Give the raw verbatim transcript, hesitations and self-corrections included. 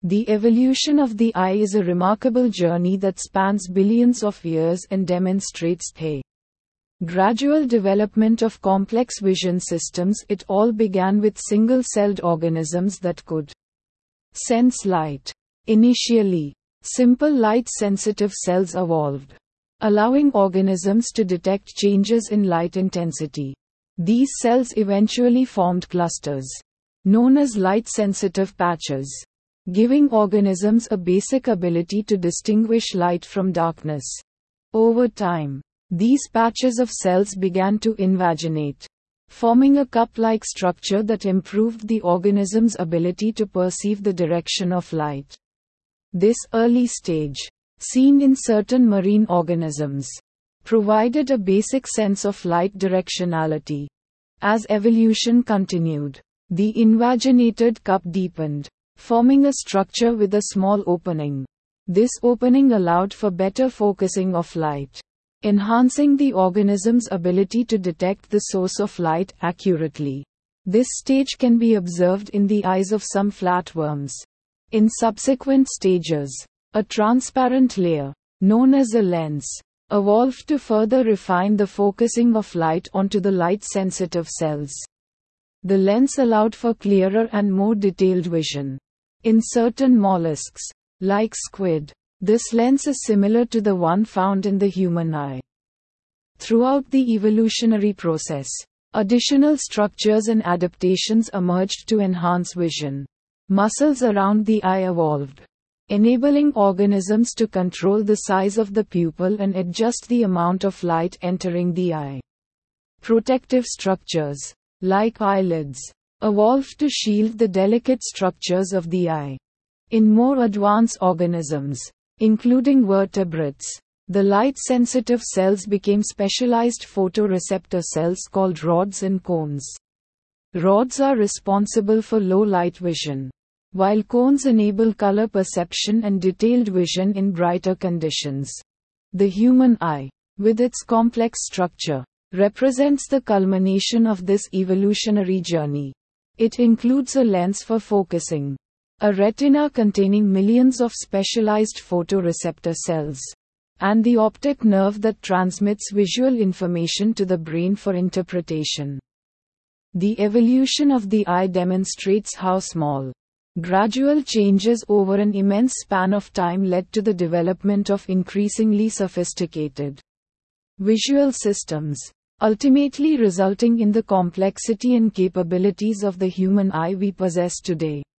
The evolution of the eye is a remarkable journey that spans billions of years and demonstrates the gradual development of complex vision systems. It all began with single-celled organisms that could sense light. Initially, simple light-sensitive cells evolved, allowing organisms to detect changes in light intensity. These cells eventually formed clusters, known as light-sensitive patches, giving organisms a basic ability to distinguish light from darkness. Over time, these patches of cells began to invaginate, forming a cup-like structure that improved the organism's ability to perceive the direction of light. This early stage, seen in certain marine organisms, provided a basic sense of light directionality. As evolution continued, the invaginated cup deepened, forming a structure with a small opening. This opening allowed for better focusing of light, enhancing the organism's ability to detect the source of light accurately. This stage can be observed in the eyes of some flatworms. In subsequent stages, a transparent layer, known as a lens, evolved to further refine the focusing of light onto the light-sensitive cells. The lens allowed for clearer and more detailed vision. In certain mollusks, like squid, this lens is similar to the one found in the human eye. Throughout the evolutionary process, additional structures and adaptations emerged to enhance vision. Muscles around the eye evolved, enabling organisms to control the size of the pupil and adjust the amount of light entering the eye. Protective structures, like eyelids, evolved to shield the delicate structures of the eye. In more advanced organisms, including vertebrates, the light-sensitive cells became specialized photoreceptor cells called rods and cones. Rods are responsible for low-light vision, while cones enable color perception and detailed vision in brighter conditions. The human eye, with its complex structure, represents the culmination of this evolutionary journey. It includes a lens for focusing, a retina containing millions of specialized photoreceptor cells, and the optic nerve that transmits visual information to the brain for interpretation. The evolution of the eye demonstrates how small, gradual changes over an immense span of time led to the development of increasingly sophisticated visual systems, ultimately resulting in the complexity and capabilities of the human eye we possess today.